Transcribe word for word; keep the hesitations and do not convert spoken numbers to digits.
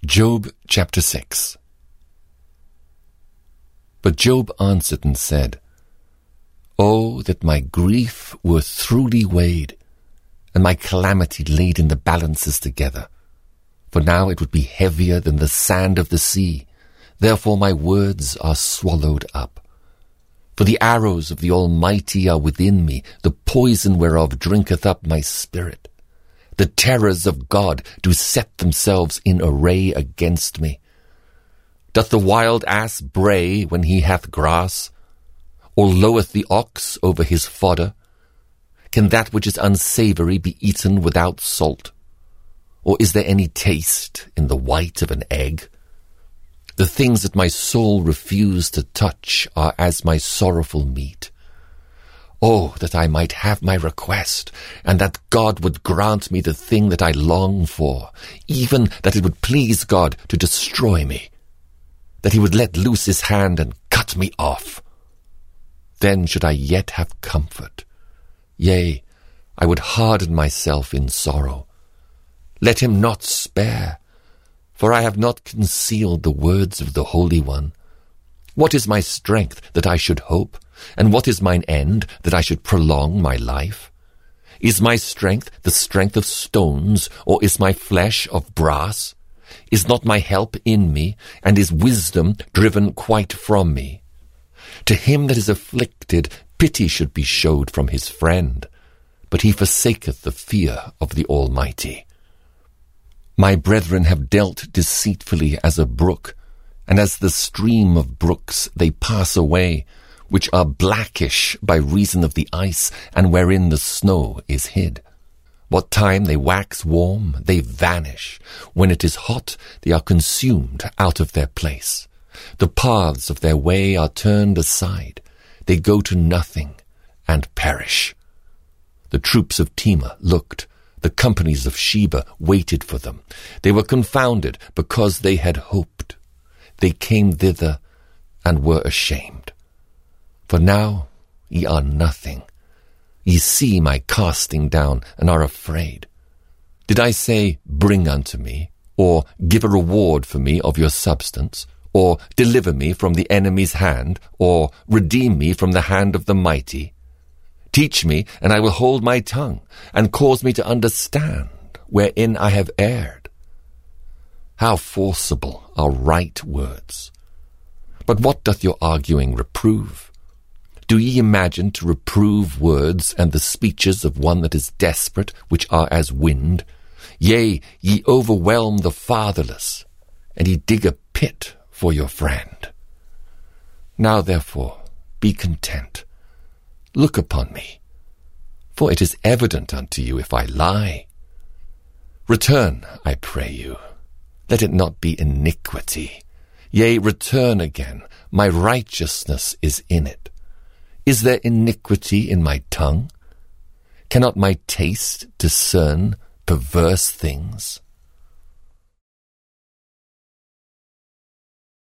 Job chapter six. But Job answered and said, Oh, that my grief were truly weighed, and my calamity laid in the balances together. For now it would be heavier than the sand of the sea, therefore my words are swallowed up. For the arrows of the Almighty are within me, the poison whereof drinketh up my spirit. The terrors of God do set themselves in array against me. Doth the wild ass bray when he hath grass? Or loweth the ox over his fodder? Can that which is unsavoury be eaten without salt? Or is there any taste in the white of an egg? The things that my soul refused to touch are as my sorrowful meat. Oh, that I might have my request, and that God would grant me the thing that I long for, even that it would please God to destroy me, that he would let loose his hand and cut me off. Then should I yet have comfort. Yea, I would harden myself in sorrow. Let him not spare, for I have not concealed the words of the Holy One. What is my strength that I should hope? And what is mine end, that I should prolong my life? Is my strength the strength of stones, or is my flesh of brass? Is not my help in me, and is wisdom driven quite from me? To him that is afflicted, pity should be showed from his friend, but he forsaketh the fear of the Almighty. My brethren have dealt deceitfully as a brook, and as the stream of brooks they pass away, which are blackish by reason of the ice, and wherein the snow is hid. What time they wax warm, they vanish. When it is hot, they are consumed out of their place. The paths of their way are turned aside. They go to nothing, and perish. The troops of Tema looked. The companies of Sheba waited for them. They were confounded, because they had hoped. They came thither, and were ashamed. For now ye are nothing. Ye see my casting down, and are afraid. Did I say, Bring unto me, or give a reward for me of your substance, or deliver me from the enemy's hand, or redeem me from the hand of the mighty? Teach me, and I will hold my tongue, and cause me to understand wherein I have erred. How forcible are right words! But what doth your arguing reprove? Do ye imagine to reprove words and the speeches of one that is desperate, which are as wind? Yea, ye overwhelm the fatherless, and ye dig a pit for your friend. Now therefore be content. Look upon me, for it is evident unto you if I lie. Return, I pray you. Let it not be iniquity. Yea, return again. My righteousness is in it. Is there iniquity in my tongue? Cannot my taste discern perverse things?